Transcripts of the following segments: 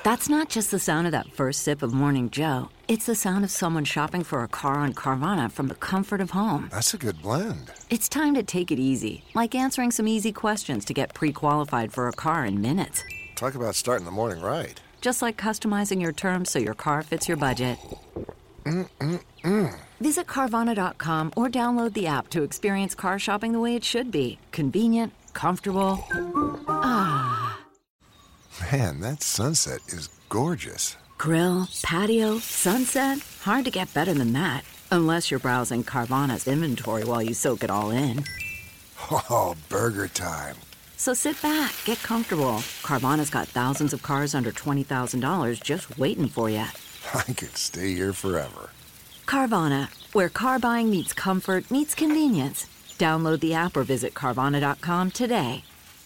That's not just the sound of that first sip of Morning Joe. It's the sound of someone shopping for a car on Carvana from the comfort of home. That's a good blend. It's time to take it easy, like answering some easy questions to get pre-qualified for a car in minutes. Talk about starting the morning right. Just like customizing your terms so your car fits your budget. Visit Carvana.com or download the app to experience car shopping the way it should be. Convenient, comfortable. Ah. Man, that sunset is gorgeous. Grill, patio, sunset. Hard to get better than that. Unless you're browsing Carvana's inventory while you soak it all in. Oh, burger time. So sit back, get comfortable. Carvana's got thousands of cars under $20,000 just waiting for you. I could stay here forever. Carvana, where car buying meets comfort meets convenience. Download the app or visit Carvana.com today.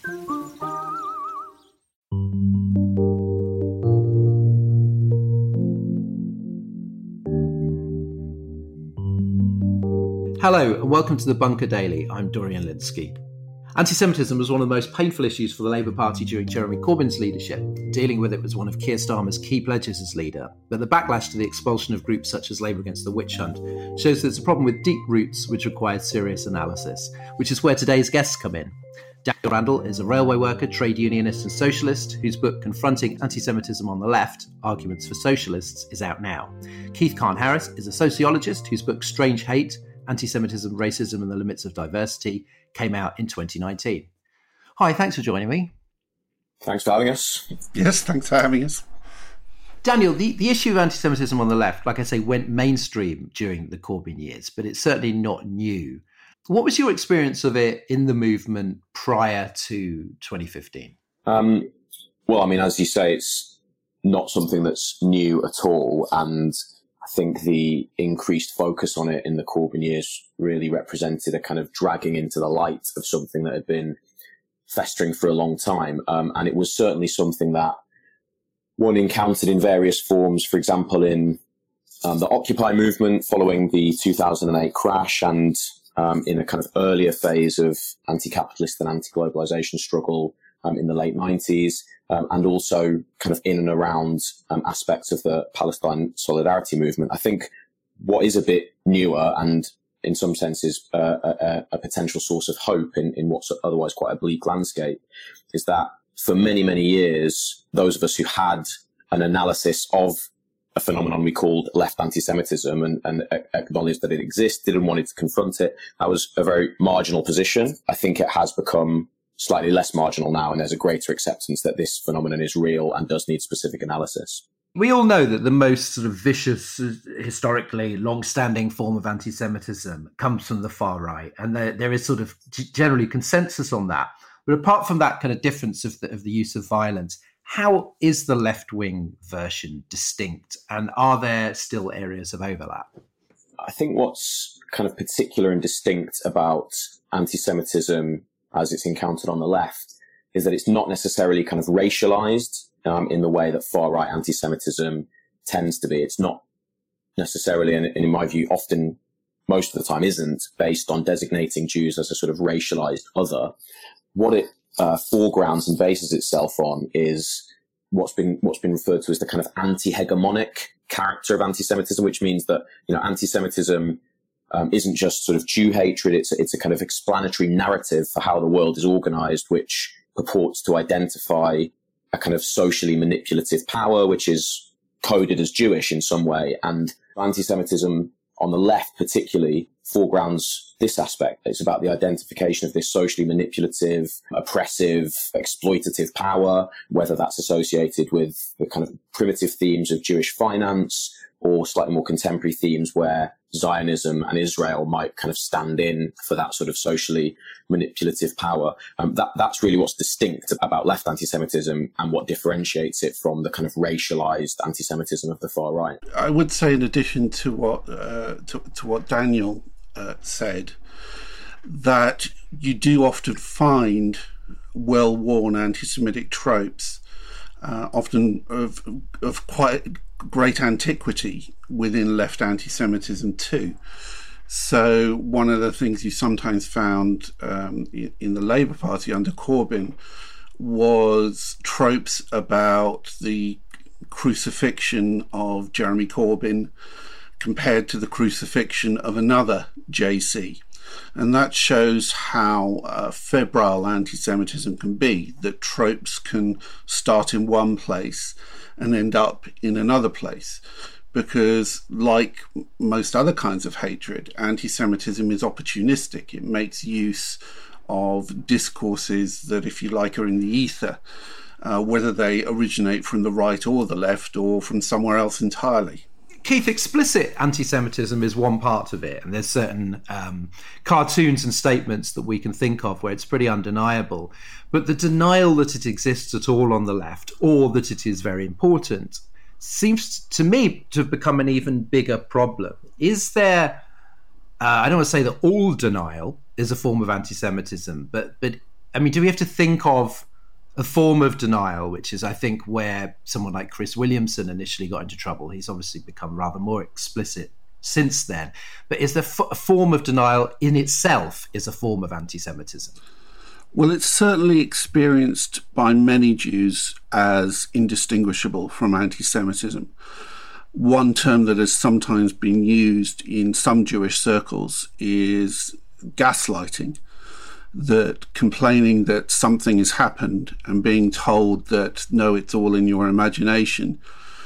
Hello and welcome to the Bunker Daily. I'm Dorian Lynskey. Anti-Semitism was one of the most painful issues for the Labour Party during Jeremy Corbyn's leadership. Dealing with it was one of Keir Starmer's key pledges as leader. But the backlash to the expulsion of groups such as Labour Against the Witch Hunt shows that it's a problem with deep roots which requires serious analysis, which is where today's guests come in. Daniel Randall is a railway worker, trade unionist and socialist whose book Confronting Anti-Semitism on the Left, Arguments for Socialists is out now. Keith Kahn-Harris is a sociologist whose book Strange Hate, Anti-Semitism, Racism and the Limits of Diversity came out in 2019. Hi, thanks for joining me. Thanks for having us. Yes, thanks for having us. Daniel, the issue of anti-Semitism on the left, like I say, went mainstream during the Corbyn years, but it's certainly not new. What was your experience of it in the movement prior to 2015? Well, I mean, as you say, it's not something that's new at all. And I think the increased focus on it in the Corbyn years really represented a kind of dragging into the light of something that had been festering for a long time. And it was certainly something that one encountered in various forms, for example, in the Occupy movement following the 2008 crash and in a kind of earlier phase of anti-capitalist and anti-globalization struggle in the late 90s. And also kind of in and around aspects of the Palestine solidarity movement. I think what is a bit newer and in some senses a potential source of hope in what's otherwise quite a bleak landscape is that for many, many years, those of us who had an analysis of a phenomenon we called left anti-Semitism and acknowledged that it existed and wanted to confront it, that was a very marginal position. I think it has become slightly less marginal now, and there's a greater acceptance that this phenomenon is real and does need specific analysis. We all know that the most sort of vicious, historically long-standing form of anti-Semitism comes from the far right, and there is sort of generally consensus on that. But apart from that kind of difference of the use of violence, how is the left-wing version distinct, and are there still areas of overlap? I think what's kind of particular and distinct about anti-Semitism as it's encountered on the left is that it's not necessarily kind of racialized in the way that far-right anti-Semitism tends to be. It's not necessarily, and in my view, often, most of the time isn't, based on designating Jews as a sort of racialized other. What it foregrounds and bases itself on is what's been referred to as the kind of anti-hegemonic character of anti-Semitism, which means that, anti-Semitism isn't just sort of Jew hatred. It's a kind of explanatory narrative for how the world is organized, which purports to identify a kind of socially manipulative power, which is coded as Jewish in some way. And anti-Semitism on the left particularly foregrounds this aspect. It's about the identification of this socially manipulative, oppressive, exploitative power, whether that's associated with the kind of primitive themes of Jewish finance or slightly more contemporary themes where Zionism and Israel might kind of stand in for that sort of socially manipulative power. That's really what's distinct about left anti-Semitism and what differentiates it from the kind of racialized anti-Semitism of the far right. I would say, in addition to what Daniel said, that you do often find well-worn anti-Semitic tropes, often of quite great antiquity within left anti-Semitism too. So one of the things you sometimes found in the Labour Party under Corbyn was tropes about the crucifixion of Jeremy Corbyn compared to the crucifixion of another JC. And that shows how febrile anti-Semitism can be, that tropes can start in one place and end up in another place. Because like most other kinds of hatred, anti-Semitism is opportunistic. It makes use of discourses that, if you like, are in the ether, whether they originate from the right or the left or from somewhere else entirely. Keith, explicit anti-Semitism is one part of it, and there's certain cartoons and statements that we can think of where it's pretty undeniable. But the denial that it exists at all on the left, or that it is very important, seems to me to have become an even bigger problem. Is there, I don't want to say that all denial is a form of anti-Semitism, but I mean, do we have to think of a form of denial, which is, I think, where someone like Chris Williamson initially got into trouble? He's obviously become rather more explicit since then. But is there a form of denial in itself is a form of anti-Semitism? Well, it's certainly experienced by many Jews as indistinguishable from anti-Semitism. One term that has sometimes been used in some Jewish circles is gaslighting, that complaining that something has happened and being told that, no, it's all in your imagination,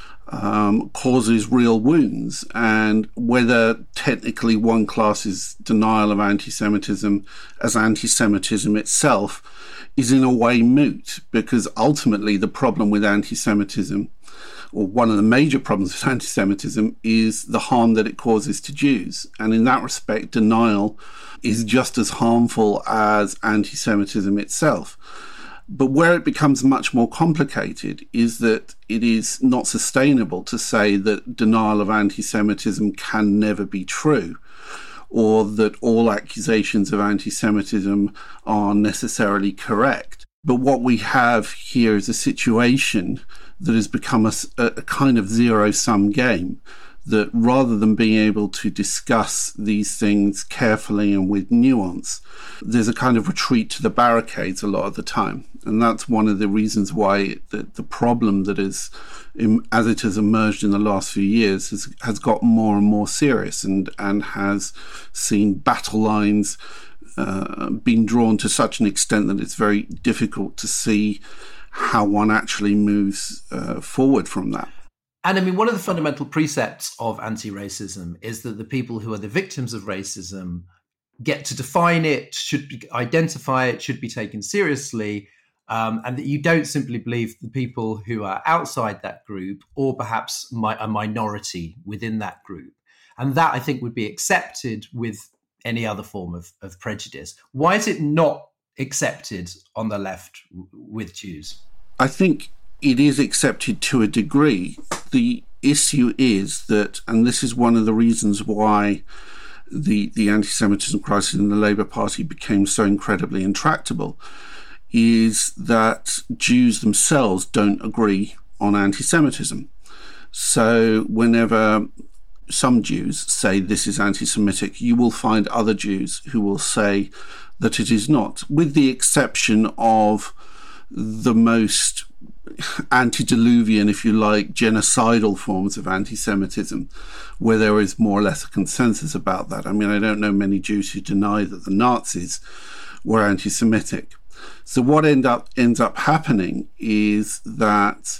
causes real wounds. And whether technically one classes denial of anti-Semitism as anti-Semitism itself is in a way moot, because ultimately the problem with anti-Semitism, or one of the major problems with anti-Semitism, is the harm that it causes to Jews. And in that respect, denial is just as harmful as anti-Semitism itself. But where it becomes much more complicated is that it is not sustainable to say that denial of anti-Semitism can never be true, or that all accusations of anti-Semitism are necessarily correct. But what we have here is a situation that has become a kind of zero-sum game, that rather than being able to discuss these things carefully and with nuance, there's a kind of retreat to the barricades a lot of the time. And that's one of the reasons why the problem that is, as it has emerged in the last few years, has got more and more serious, and has seen battle lines being drawn to such an extent that it's very difficult to see how one actually moves forward from that. And I mean, one of the fundamental precepts of anti-racism is that the people who are the victims of racism get to define it, should identify it, should be taken seriously, and that you don't simply believe the people who are outside that group, or perhaps a minority within that group. And that, I think, would be accepted with any other form of prejudice. Why is it not accepted on the left with Jews? I think it is accepted to a degree. The issue is that, and this is one of the reasons why the anti-Semitism crisis in the Labour Party became so incredibly intractable, is that Jews themselves don't agree on anti-Semitism. So whenever some Jews say this is anti-Semitic, you will find other Jews who will say that it is not, with the exception of the most antediluvian, if you like, genocidal forms of anti-Semitism, where there is more or less a consensus about that. I mean, I don't know many Jews who deny that the Nazis were anti-Semitic. So what ends up happening is that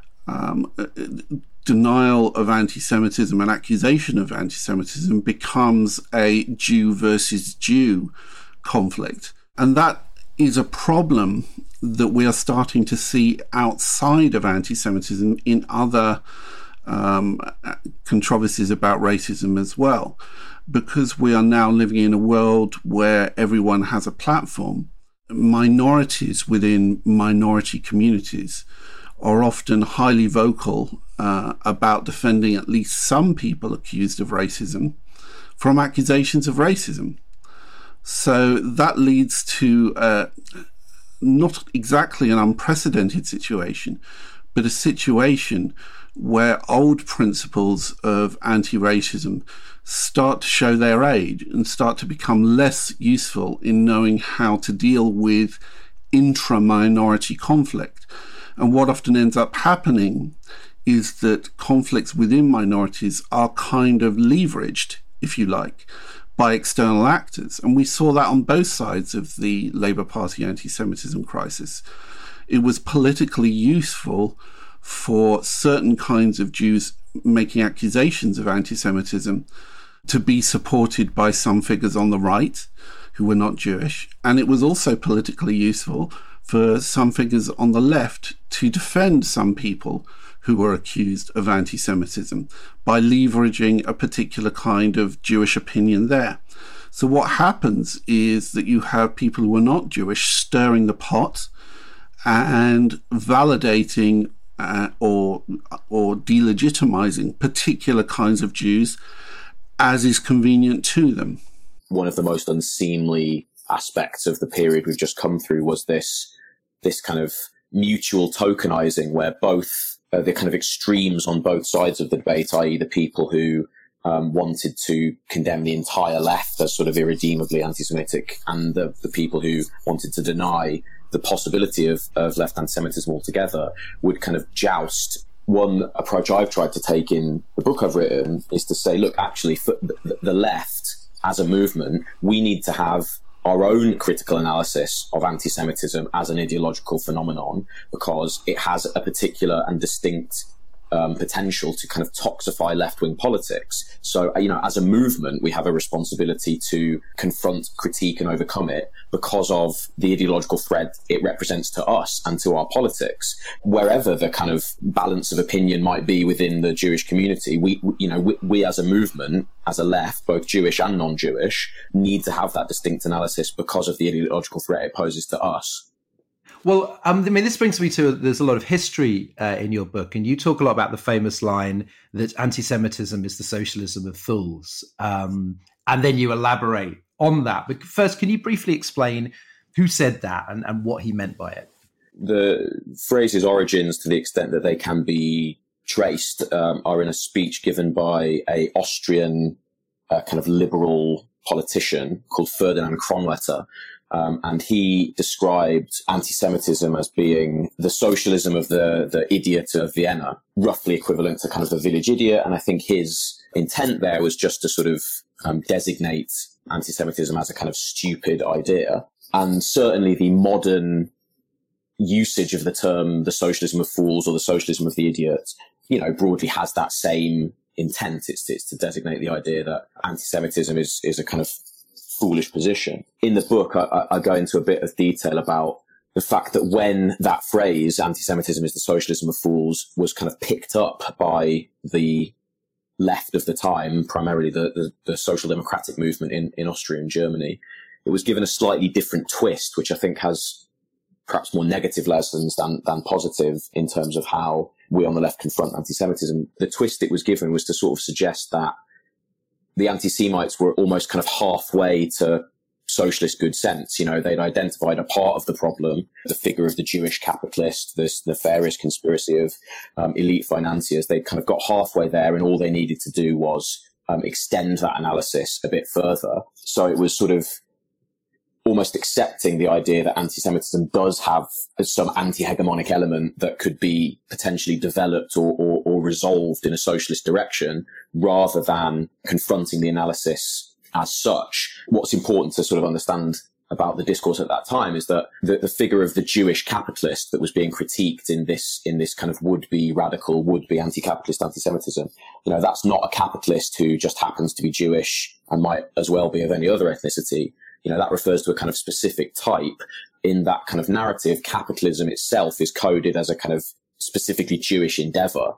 denial of anti-Semitism and accusation of anti-Semitism becomes a Jew versus Jew conflict. And that is a problem that we are starting to see outside of anti-Semitism in other controversies about racism as well, because we are now living in a world where everyone has a platform. Minorities within minority communities are often highly vocal about defending at least some people accused of racism from accusations of racism. So that leads to not exactly an unprecedented situation, but a situation where old principles of anti-racism start to show their age and start to become less useful in knowing how to deal with intra-minority conflict. And what often ends up happening is that conflicts within minorities are kind of leveraged, if you like, by external actors. And we saw that on both sides of the Labour Party anti-Semitism crisis. It was politically useful for certain kinds of Jews making accusations of anti-Semitism to be supported by some figures on the right who were not Jewish. And it was also politically useful for some figures on the left to defend some people who were accused of anti-Semitism by leveraging a particular kind of Jewish opinion there. So what happens is that you have people who are not Jewish stirring the pot and validating or delegitimizing particular kinds of Jews as is convenient to them. One of the most unseemly aspects of the period we've just come through was this kind of mutual tokenizing, where both the kind of extremes on both sides of the debate, i.e. the people who wanted to condemn the entire left as sort of irredeemably anti-Semitic, and the people who wanted to deny the possibility of left anti-Semitism altogether, would kind of joust. One approach I've tried to take in the book I've written is to say, look, actually, for the left as a movement, we need to have our own critical analysis of anti-Semitism as an ideological phenomenon, because it has a particular and distinct potential to kind of toxify left-wing politics. So, as a movement, we have a responsibility to confront, critique, and overcome it because of the ideological threat it represents to us and to our politics. Wherever the kind of balance of opinion might be within the Jewish community, we as a movement, as a left, both Jewish and non-Jewish, need to have that distinct analysis because of the ideological threat it poses to us. Well, this brings me to, there's a lot of history in your book, and you talk a lot about the famous line that anti-Semitism is the socialism of fools. And then you elaborate on that. But first, can you briefly explain who said that and what he meant by it? The phrase's origins, to the extent that they can be traced, are in a speech given by an Austrian kind of liberal politician called Ferdinand Kronletter. And he described anti-Semitism as being the socialism of the idiot of Vienna, roughly equivalent to kind of the village idiot. And I think his intent there was just to sort of designate anti-Semitism as a kind of stupid idea. And certainly the modern usage of the term the socialism of fools or the socialism of the idiot, broadly has that same intent. It's to designate the idea that anti-Semitism is a kind of foolish position. In the book, I go into a bit of detail about the fact that when that phrase, anti-Semitism is the socialism of fools, was kind of picked up by the left of the time, primarily the social democratic movement in Austria and Germany, it was given a slightly different twist, which I think has perhaps more negative lessons than positive in terms of how we on the left confront anti-Semitism. The twist it was given was to sort of suggest that the anti-Semites were almost kind of halfway to socialist good sense. They'd identified a part of the problem, the figure of the Jewish capitalist, this nefarious conspiracy of elite financiers. They'd kind of got halfway there, and all they needed to do was extend that analysis a bit further. So it was sort of almost accepting the idea that anti-Semitism does have some anti-hegemonic element that could be potentially developed or resolved in a socialist direction, rather than confronting the analysis as such. What's important to sort of understand about the discourse at that time is that the figure of the Jewish capitalist that was being critiqued in this kind of would-be radical, would-be anti-capitalist anti-Semitism, that's not a capitalist who just happens to be Jewish and might as well be of any other ethnicity. That refers to a kind of specific type. In that kind of narrative, capitalism itself is coded as a kind of specifically Jewish endeavor.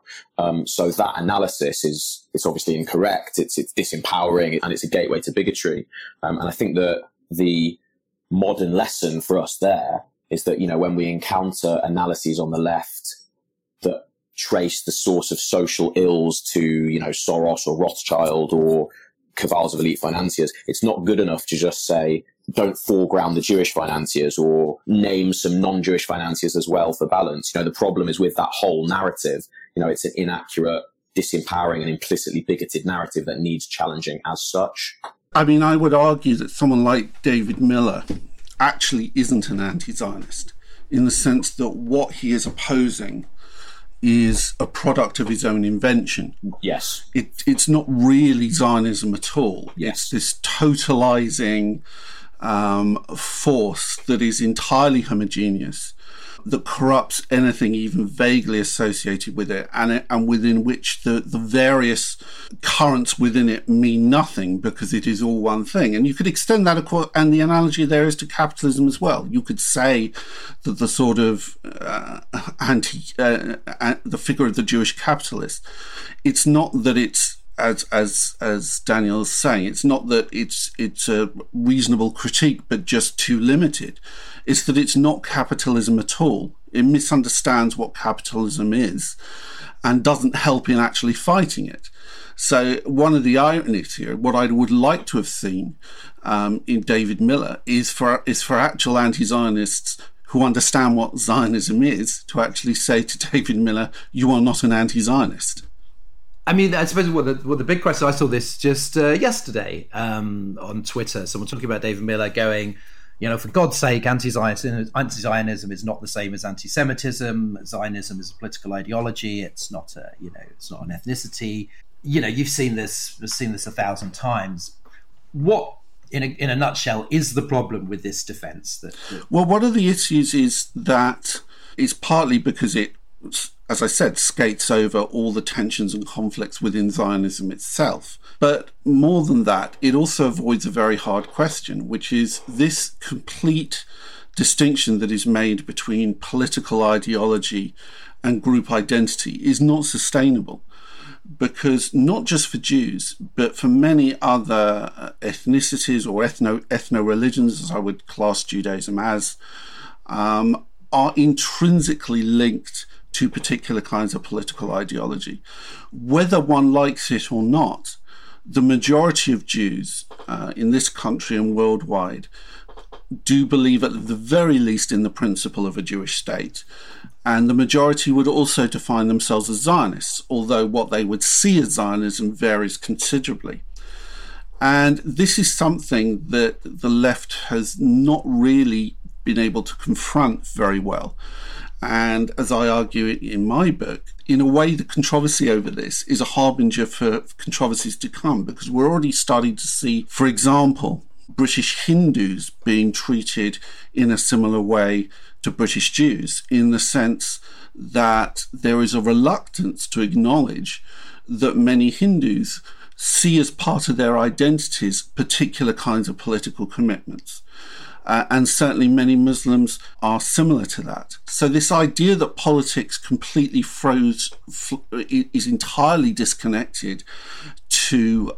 So that analysis it's obviously incorrect. It's disempowering, and it's a gateway to bigotry. And I think that the modern lesson for us there is that, when we encounter analyses on the left that trace the source of social ills to, Soros or Rothschild or cabals of elite financiers, it's not good enough to just say, don't foreground the Jewish financiers or name some non-Jewish financiers as well for balance. The problem is with that whole narrative, it's an inaccurate, disempowering and implicitly bigoted narrative that needs challenging as such. I mean, I would argue that someone like David Miller actually isn't an anti-Zionist, in the sense that what he is opposing is a product of his own invention. Yes. It's not really Zionism at all. Yes. It's this totalizing force that is entirely homogeneous, that corrupts anything even vaguely associated with it, and within which the various currents within it mean nothing because it is all one thing. And you could extend that, of course, and the analogy there is to capitalism as well. You could say that the sort of the figure of the Jewish capitalist, it's not that it's, as Daniel is saying, it's not that it's a reasonable critique, but just too limited. It's that it's not capitalism at all. It misunderstands what capitalism is and doesn't help in actually fighting it. So one of the ironies here, what I would like to have seen in David Miller is for actual anti-Zionists who understand what Zionism is to actually say to David Miller, you are not an anti-Zionist. I mean, I suppose what the big question, I saw this just yesterday on Twitter, someone talking about David Miller going, for God's sake, anti-Zionism is not the same as anti-Semitism. Zionism is a political ideology. It's not it's not an ethnicity. You've seen this 1,000 times. What, in a nutshell, is the problem with this defence? Well, one of the issues is that it's partly because it, as I said, skates over all the tensions and conflicts within Zionism itself. But more than that, it also avoids a very hard question, which is this complete distinction that is made between political ideology and group identity is not sustainable. Because not just for Jews, but for many other ethnicities or ethno-religions, as I would class Judaism as, are intrinsically linked to particular kinds of political ideology. Whether one likes it or not, the majority of Jews in this country and worldwide do believe at the very least in the principle of a Jewish state. And the majority would also define themselves as Zionists, although what they would see as Zionism varies considerably. And this is something that the left has not really been able to confront very well. And as I argue in my book, in a way, the controversy over this is a harbinger for controversies to come, because we're already starting to see, for example, British Hindus being treated in a similar way to British Jews, in the sense that there is a reluctance to acknowledge that many Hindus see as part of their identities particular kinds of political commitments. And certainly many Muslims are similar to that. So this idea that politics completely is entirely disconnected to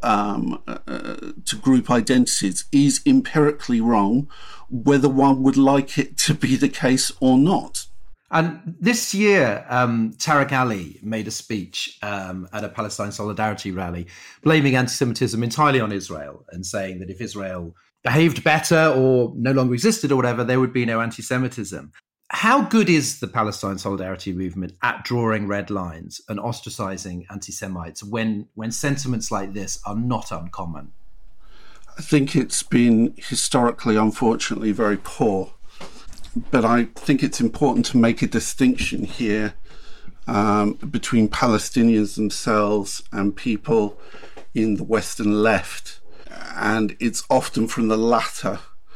group identities is empirically wrong, whether one would like it to be the case or not. And this year, Tariq Ali made a speech at a Palestine Solidarity rally, blaming anti-Semitism entirely on Israel and saying that if Israel behaved better or no longer existed or whatever, there would be no anti-Semitism. How good is the Palestine Solidarity movement at drawing red lines and ostracizing anti-Semites when sentiments like this are not uncommon? I think it's been historically, unfortunately, very poor. But I think it's important to make a distinction here between Palestinians themselves and people in the Western left. And it's often from the latter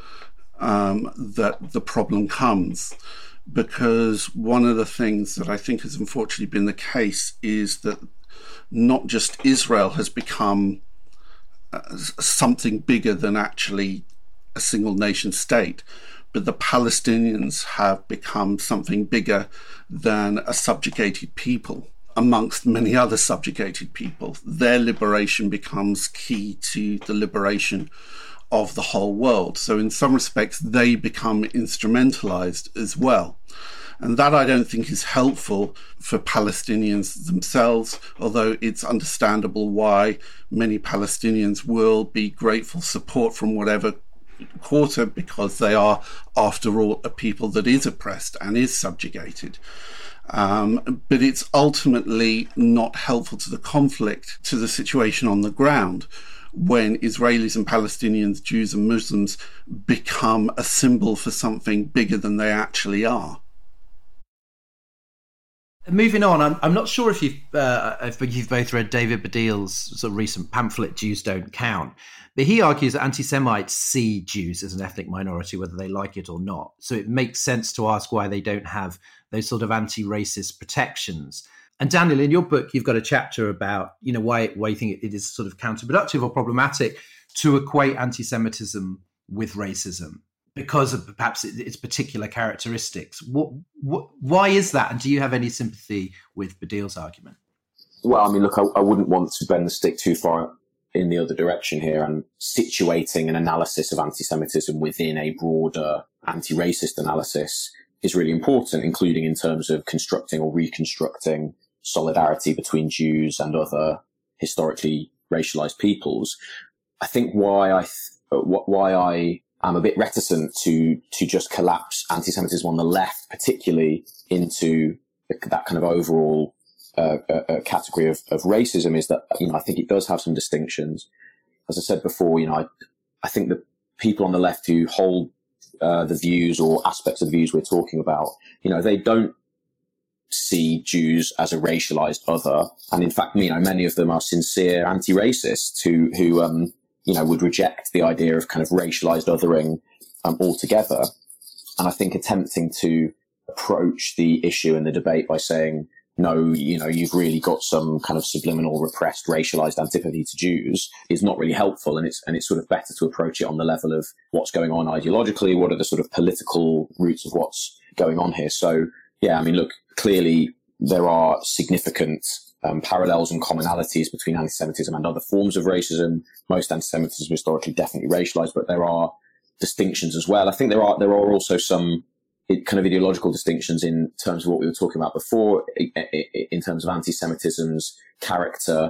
that the problem comes, because one of the things that I think has unfortunately been the case is that not just Israel has become something bigger than actually a single nation state, but the Palestinians have become something bigger than a subjugated people. Amongst many other subjugated people, their liberation becomes key to the liberation of the whole world. So in some respects, they become instrumentalized as well. And that I don't think is helpful for Palestinians themselves, although it's understandable why many Palestinians will be grateful support from whatever quarter, because they are, after all, a people that is oppressed and is subjugated. But it's ultimately not helpful to the conflict, to the situation on the ground, when Israelis and Palestinians, Jews and Muslims, become a symbol for something bigger than they actually are. Moving on, I'm not sure if you've both read David Baddiel's sort of recent pamphlet, Jews Don't Count, but he argues that anti-Semites see Jews as an ethnic minority, whether they like it or not. So it makes sense to ask why they don't have those sort of anti-racist protections. And Daniel, in your book, you've got a chapter about, why you think it is sort of counterproductive or problematic to equate anti-Semitism with racism because of perhaps its particular characteristics. Why is that? And do you have any sympathy with Baddiel's argument? Well, I mean, look, I wouldn't want to bend the stick too far in the other direction here, and situating an analysis of anti-Semitism within a broader anti-racist analysis is really important, including in terms of constructing or reconstructing solidarity between Jews and other historically racialized peoples. I think why I am a bit reticent to just collapse anti-Semitism on the left, particularly into that kind of overall category of racism, is that, I think it does have some distinctions. As I said before, I think the people on the left who hold the views or aspects of the views we're talking about, they don't see Jews as a racialized other. And in fact, many of them are sincere anti-racists who would reject the idea of kind of racialized othering altogether. And I think attempting to approach the issue and the debate by saying, no, you've really got some kind of subliminal, repressed, racialized antipathy to Jews is not really helpful. And it's sort of better to approach it on the level of what's going on ideologically, what are the sort of political roots of what's going on here. So, yeah, I mean, look, clearly there are significant parallels and commonalities between anti-Semitism and other forms of racism. Most anti-Semitism historically definitely racialized, but there are distinctions as well. I think there are also some kind of ideological distinctions in terms of what we were talking about before, in terms of anti-Semitism's character.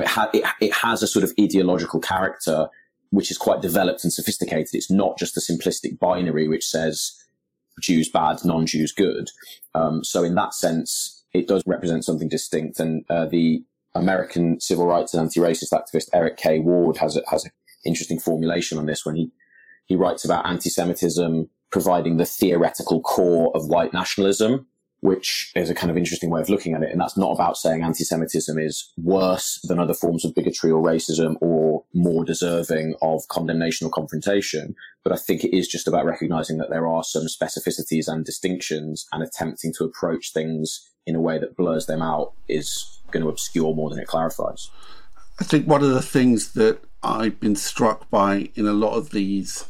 It has a sort of ideological character which is quite developed and sophisticated. It's not just a simplistic binary which says Jews bad, non-Jews good. So in that sense, it does represent something distinct. And the American civil rights and anti-racist activist Eric K. Ward has an interesting formulation on this when he writes about anti-Semitism providing the theoretical core of white nationalism, which is a kind of interesting way of looking at it. And that's not about saying anti-Semitism is worse than other forms of bigotry or racism or more deserving of condemnation or confrontation. But I think it is just about recognizing that there are some specificities and distinctions, and attempting to approach things in a way that blurs them out is going to obscure more than it clarifies. I think one of the things that I've been struck by in a lot of these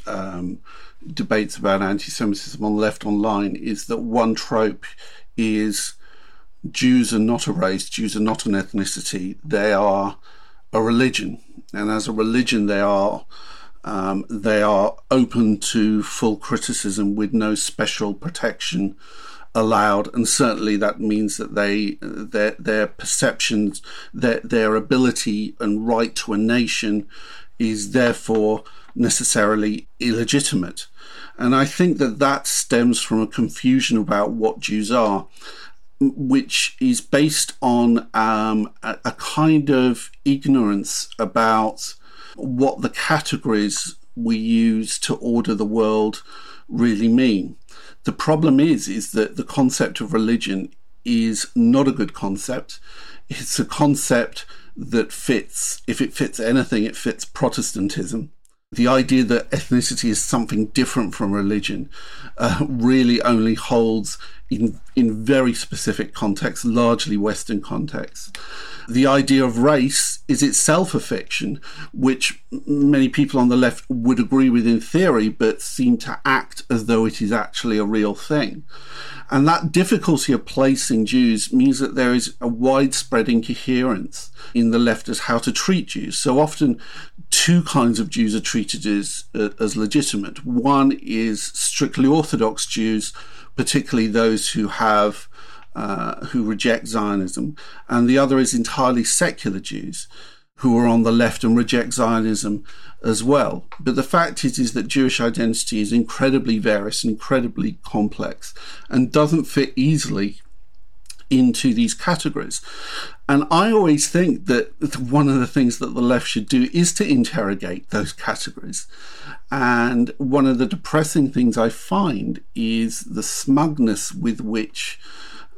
debates about anti-Semitism on the left online is that one trope is Jews are not a race, Jews are not an ethnicity, they are a religion. And as a religion, they are open to full criticism with no special protection allowed. And certainly that means that their perceptions, their ability and right to a nation is therefore necessarily illegitimate. And I think that stems from a confusion about what Jews are, which is based on a kind of ignorance about what the categories we use to order the world really mean. The problem is that the concept of religion is not a good concept. It's a concept that fits, if it fits anything, it fits Protestantism. The idea that ethnicity is something different from religion really only holds in very specific contexts, largely Western contexts. The idea of race is itself a fiction, which many people on the left would agree with in theory, but seem to act as though it is actually a real thing. And that difficulty of placing Jews means that there is a widespread incoherence in the left as how to treat Jews. So often two kinds of Jews are treated as legitimate. One is strictly Orthodox Jews, particularly those who reject Zionism, and the other is entirely secular Jews who are on the left and reject Zionism as well. But the fact is that Jewish identity is incredibly various and incredibly complex and doesn't fit easily into these categories. And I always think that one of the things that the left should do is to interrogate those categories. And one of the depressing things I find is the smugness with which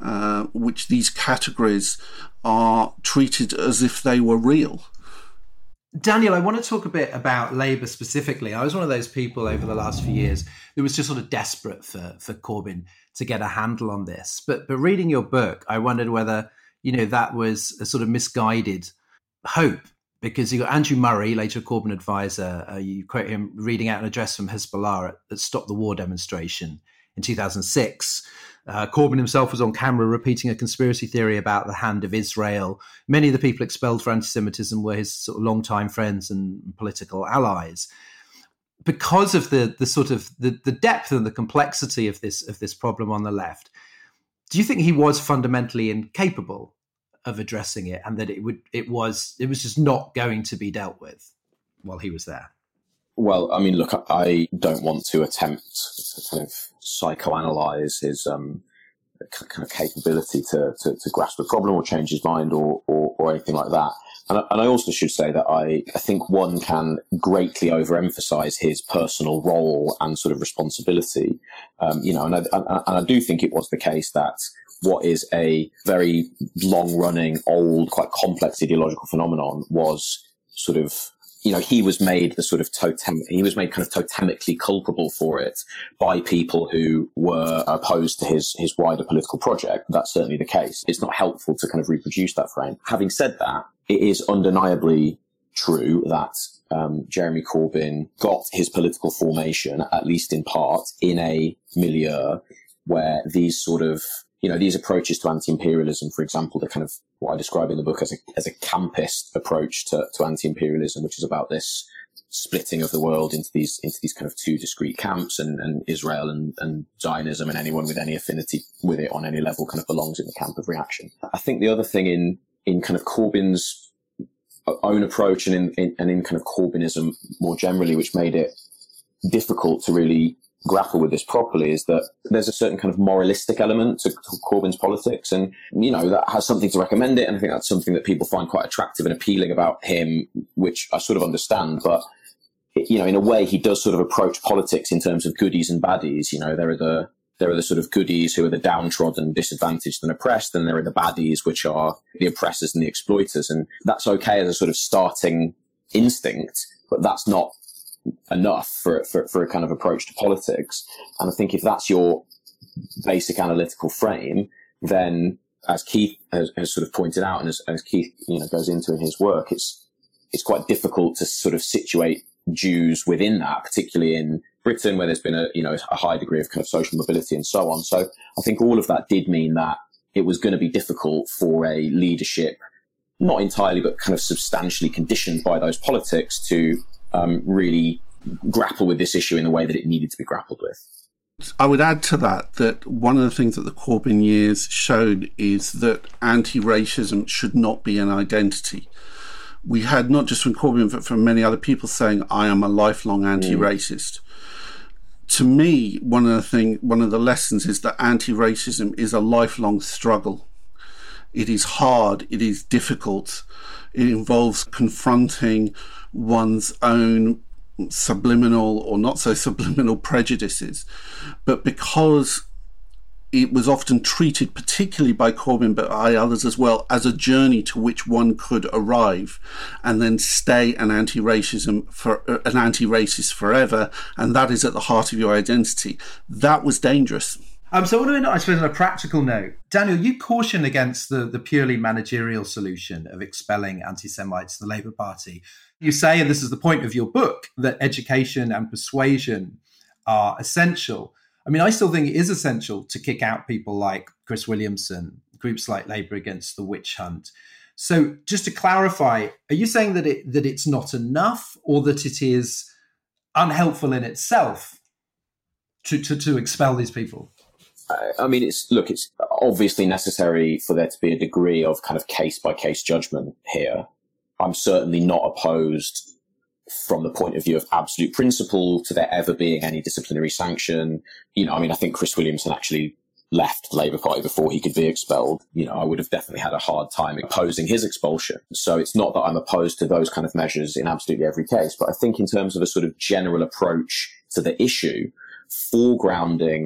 which these categories are treated as if they were real. Daniel, I want to talk a bit about Labour specifically. I was one of those people over the last few years who was just sort of desperate for Corbyn to get a handle on this. But reading your book, I wondered whether, that was a sort of misguided hope, because you got Andrew Murray, later a Corbyn advisor. You quote him reading out an address from Hezbollah at Stop the War demonstration in 2006. Corbyn himself was on camera repeating a conspiracy theory about the hand of Israel. Many of the people expelled for anti-Semitism were his sort of longtime friends and political allies. Because of the sort of the depth and the complexity of this problem on the left, do you think he was fundamentally incapable of addressing it, and that it was just not going to be dealt with while he was there? Well, I mean, look, I don't want to attempt to kind of psychoanalyze his kind of capability to grasp the problem or change his mind or anything like that. And I also should say that I think one can greatly overemphasize his personal role and sort of responsibility. And I do think it was the case that what is a very long-running, old, quite complex ideological phenomenon was sort of, he was made the sort of he was made kind of totemically culpable for it by people who were opposed to his wider political project. That's certainly the case. It's not helpful to kind of reproduce that frame. Having said that, it is undeniably true that Jeremy Corbyn got his political formation, at least in part, in a milieu where these sort of, these approaches to anti-imperialism, for example, the kind of what I describe in the book as a campist approach to anti-imperialism, which is about this splitting of the world into these kind of two discrete camps, and Israel and Zionism, and anyone with any affinity with it on any level kind of belongs in the camp of reaction. I think the other thing in kind of Corbyn's own approach and in kind of Corbynism more generally, which made it difficult to really grapple with this properly, is that there's a certain kind of moralistic element to Corbyn's politics, and that has something to recommend it, and I think that's something that people find quite attractive and appealing about him, which I sort of understand. But in a way, he does sort of approach politics in terms of goodies and baddies. There are the sort of goodies who are the downtrodden, disadvantaged and oppressed, and there are the baddies, which are the oppressors and the exploiters, and that's okay as a sort of starting instinct, but that's not enough for a kind of approach to politics. And I think if that's your basic analytical frame, then as Keith has sort of pointed out, and as Keith goes into in his work, it's quite difficult to sort of situate Jews within that, particularly in Britain, where there's been a high degree of kind of social mobility and so on. So I think all of that did mean that it was going to be difficult for a leadership, not entirely, but kind of substantially conditioned by those politics, to really grapple with this issue in the way that it needed to be grappled with. I would add to that one of the things that the Corbyn years showed is that anti-racism should not be an identity. We had, not just from Corbyn, but from many other people, saying, I am a lifelong anti-racist. To me, one of the lessons is that anti-racism is a lifelong struggle. It is hard, it is difficult, it involves confronting one's own subliminal or not so subliminal prejudices. But because it was often treated, particularly by Corbyn, but by others as well, as a journey to which one could arrive and then stay an anti-racist forever, and that is at the heart of your identity, that was dangerous. So what do we know, I suppose, on a practical note, Daniel, you caution against the purely managerial solution of expelling anti-Semites to the Labour Party. You say, and this is the point of your book, that education and persuasion are essential. I mean, I still think it is essential to kick out people like Chris Williamson, groups like Labour Against the Witch Hunt. So just to clarify, are you saying that it's not enough, or that it is unhelpful in itself to expel these people? I mean, it's obviously necessary for there to be a degree of kind of case-by-case judgment here. I'm certainly not opposed from the point of view of absolute principle to there ever being any disciplinary sanction. I think Chris Williamson actually left the Labour Party before he could be expelled. I would have definitely had a hard time opposing his expulsion. So it's not that I'm opposed to those kind of measures in absolutely every case, but I think in terms of a sort of general approach to the issue, foregrounding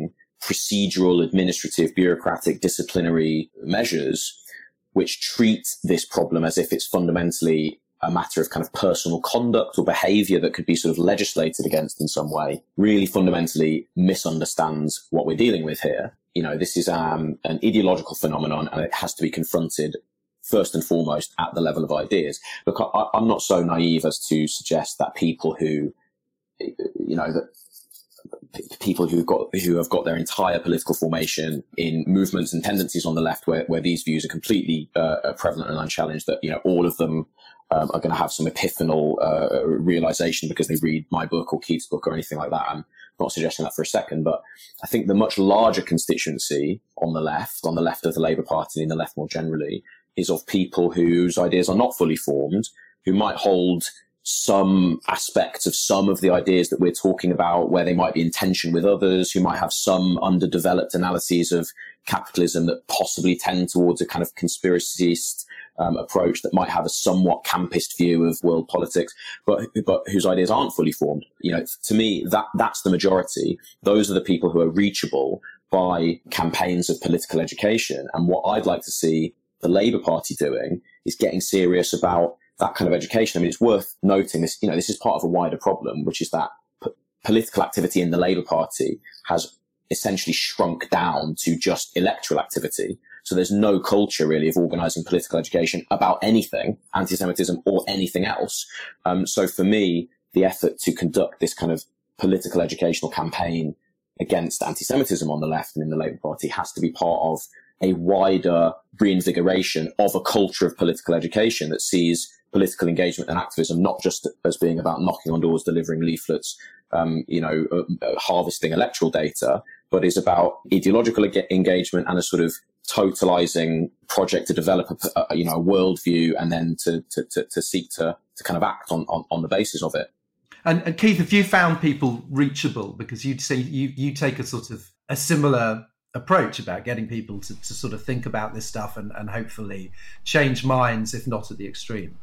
procedural, administrative, bureaucratic, disciplinary measures which treat this problem as if it's fundamentally a matter of kind of personal conduct or behavior that could be sort of legislated against in some way, really fundamentally misunderstands what we're dealing with here. You know, this is an ideological phenomenon, and it has to be confronted first and foremost at the level of ideas. Look, I'm not so naive as to suggest that people who, you know, that people who have got their entire political formation in movements and tendencies on the left where these views are completely prevalent and unchallenged, that, you know, all of them are going to have some epiphanal realization because they read my book or Keith's book or anything like that. I'm not suggesting that for a second, but I think the much larger constituency on the left of the Labour Party and the left more generally, is of people whose ideas are not fully formed, who might hold some aspects of some of the ideas that we're talking about where they might be in tension with others, who might have some underdeveloped analyses of capitalism that possibly tend towards a kind of conspiracist approach, that might have a somewhat campist view of world politics, but whose ideas aren't fully formed. You know, to me, that's the majority. Those are the people who are reachable by campaigns of political education. And what I'd like to see the Labour Party doing is getting serious about that kind of education. I mean, it's worth noting this, you know, this is part of a wider problem, which is that political activity in the Labour Party has essentially shrunk down to just electoral activity. So there's no culture really of organising political education about anything, anti-Semitism or anything else. So for me, the effort to conduct this kind of political educational campaign against anti-Semitism on the left and in the Labour Party has to be part of a wider reinvigoration of a culture of political education that sees political engagement and activism not just as being about knocking on doors, delivering leaflets, harvesting electoral data, but is about ideological engagement and a sort of totalizing project to develop a worldview and then to seek to kind of act on the basis of it. And Keith, have you found people reachable? Because you'd say you take a sort of a similar approach about getting people to sort of think about this stuff and hopefully change minds, if not at the extreme.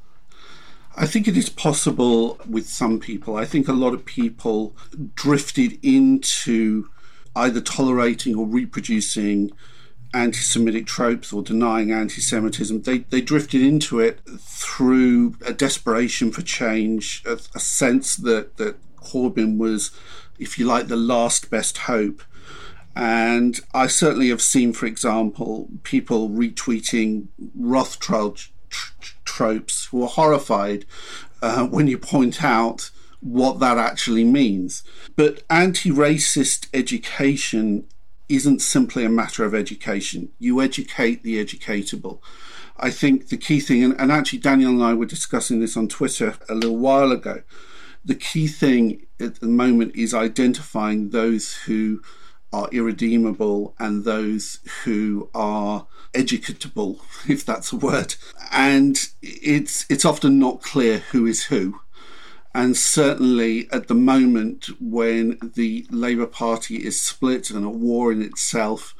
I think it is possible with some people. I think a lot of people drifted into either tolerating or reproducing anti-Semitic tropes or denying anti-Semitism. They drifted into it through a desperation for change, a sense that Corbyn was, if you like, the last best hope. And I certainly have seen, for example, people retweeting Rothschild tropes who are horrified when you point out what that actually means. But anti-racist education isn't simply a matter of education. You educate the educatable. I think the key thing, and actually Daniel and I were discussing this on Twitter a little while ago, the key thing at the moment is identifying those who are irredeemable and those who are educatable, if that's a word. And it's often not clear who is who. And certainly at the moment, when the Labour Party is split and at war in itself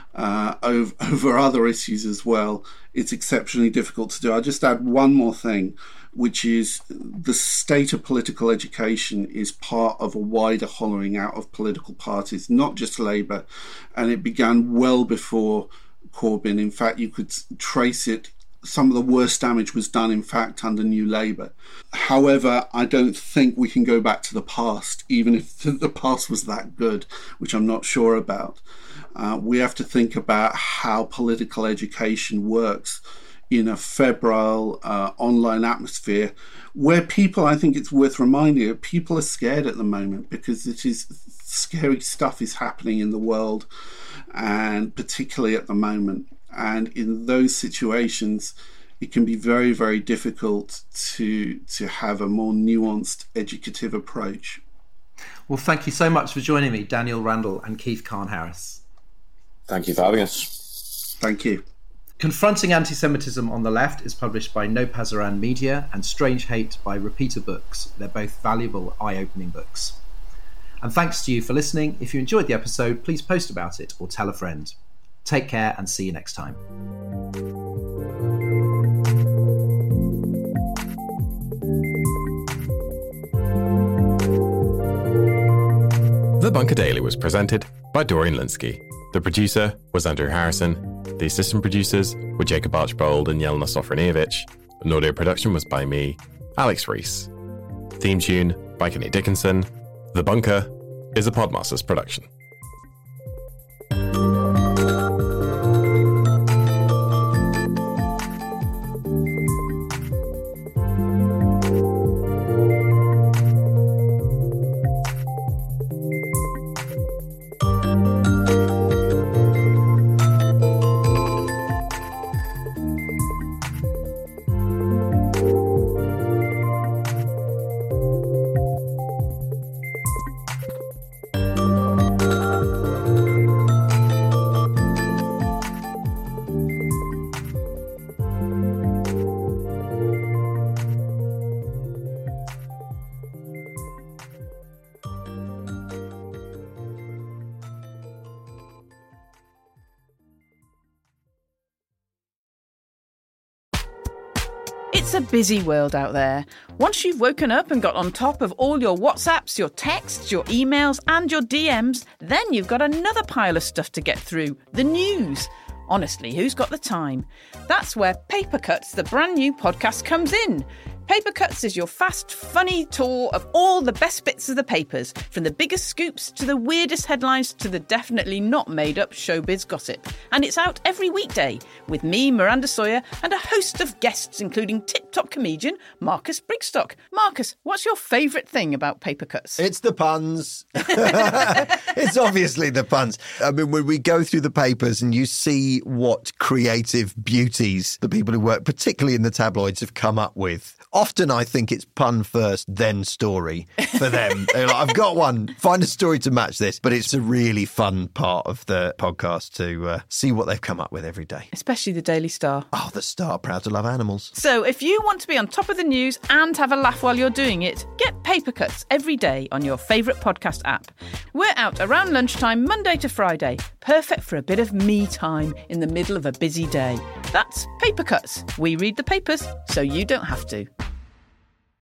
over other issues as well, it's exceptionally difficult to do. I'll just add one more thing, which is the state of political education is part of a wider hollowing out of political parties, not just Labour, and it began well before Corbyn. In fact, you could trace it. Some of the worst damage was done, in fact, under New Labour. However, I don't think we can go back to the past, even if the past was that good, which I'm not sure about. We have to think about how political education works in a febrile online atmosphere where people, I think it's worth reminding you, people are scared at the moment because scary stuff is happening in the world, and particularly at the moment. And in those situations, it can be very, very difficult to have a more nuanced educative approach. Well, thank you so much for joining me, Daniel Randall and Keith Carn-Harris. Thank you for having us. Thank you. Confronting Anti-Semitism on the Left is published by No Pasaran Media and Strange Hate by Repeater Books. They're both valuable, eye-opening books. And thanks to you for listening. If you enjoyed the episode, please post about it or tell a friend. Take care and see you next time. The Bunker Daily was presented by Dorian Linsky. The producer was Andrew Harrison. The assistant producers were Jacob Archbold and Jelena Sofronijevic. An audio production was by me, Alex Rees. Theme tune by Kenny Dickinson. The Bunker is a Podmasters production. It's a busy world out there. Once you've woken up and got on top of all your WhatsApps, your texts, your emails and your DMs, then you've got another pile of stuff to get through, the news. Honestly, who's got the time? That's where Paper Cuts, the brand new podcast, comes in. Paper Cuts is your fast, funny tour of all the best bits of the papers, from the biggest scoops to the weirdest headlines to the definitely not made-up showbiz gossip. And it's out every weekday with me, Miranda Sawyer, and a host of guests, including tip-top comedian Marcus Brigstock. Marcus, what's your favourite thing about Paper Cuts? It's the puns. It's obviously the puns. I mean, when we go through the papers and you see what creative beauties the people who work, particularly in the tabloids, have come up with. Often I think it's pun first, then story for them. They're like, I've got one, find a story to match this. But it's a really fun part of the podcast to see what they've come up with every day. Especially the Daily Star. Oh, the Star, proud to love animals. So if you want to be on top of the news and have a laugh while you're doing it, get Paper Cuts every day on your favourite podcast app. We're out around lunchtime, Monday to Friday. Perfect for a bit of me time in the middle of a busy day. That's Paper Cuts. We read the papers so you don't have to.